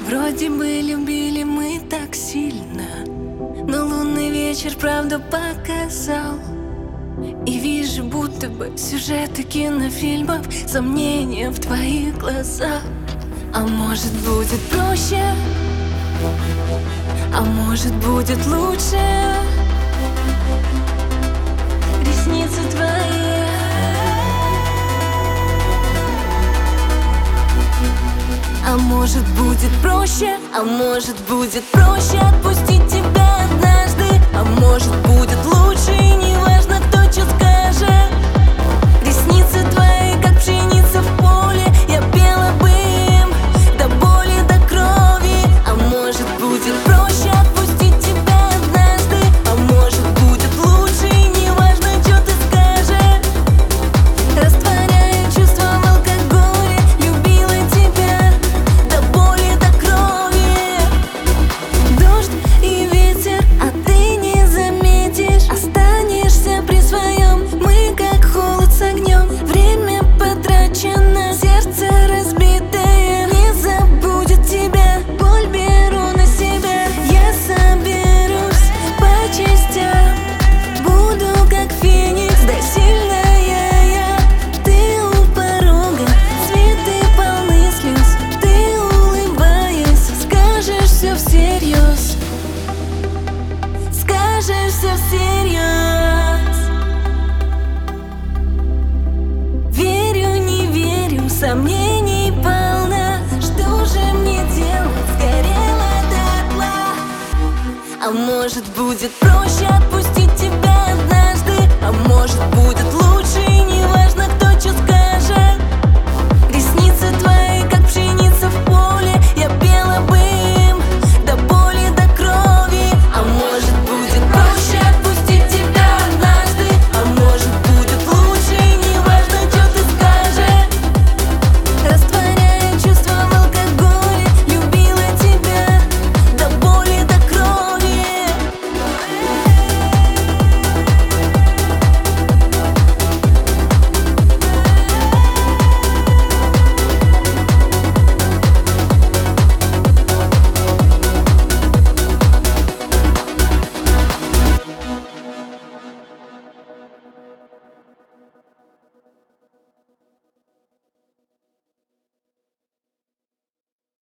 Вроде бы любили мы так сильно, но лунный вечер правду показал. И вижу будто бы сюжеты кинофильмов, сомнения в твоих глазах. А может будет проще, а может будет лучше. Ресницы твои, а может будет проще, а может будет проще отпустить тебя однажды. А может будет лучше, и неважно, кто что скажет. Ресницы твои, как пшеница в поле, я пела бы им до боли, до крови. А может будет проще отпустить тебя однажды. А может будет лучше, и неважно, что ты скажешь. Растворяя чувства в алкоголе, любила тебя до боли, до крови. Дождь и ветер, а ты не заметишь. Останешься при своем, мы как холод с огнем. Время потрачено, сердце разбитое не забудет тебя. Боль беру на себя, я соберусь по частям. Буду как феникс, да сильная я. Ты у порога, цветы полны слез. Ты, улыбаясь, скажешь все всерьез. Скажешь все всерьез. Верю, не верю, сомнений полна. Что же мне делать, сгорела дотла. А может будет проще отпустить тебя однажды. А может будет